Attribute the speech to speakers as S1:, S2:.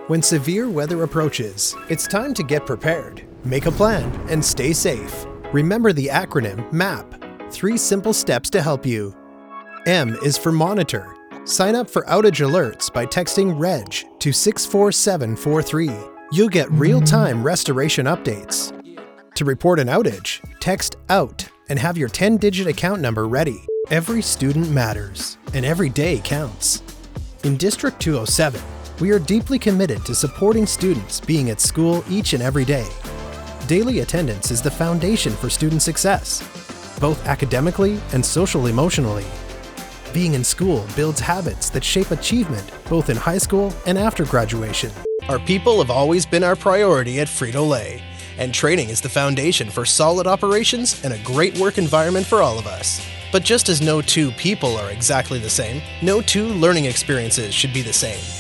S1: When severe weather approaches, it's time to get prepared. Make a plan and stay safe. Remember the acronym MAP. 3 simple steps to help you. M is for monitor. Sign up for outage alerts by texting REG to 64743. You'll get real-time restoration updates. To report an outage, text OUT and have your 10-digit account number ready. Every student matters, and every day counts. In District 207, we are deeply committed to supporting students being at school each and every day. Daily attendance is the foundation for student success, both academically and social-emotionally. Being in school builds habits that shape achievement both in high school and after graduation. Our people have always been our priority at Frito-Lay, and training is the foundation for solid operations and a great work environment for all of us. But just as no two people are exactly the same, no two learning experiences should be the same.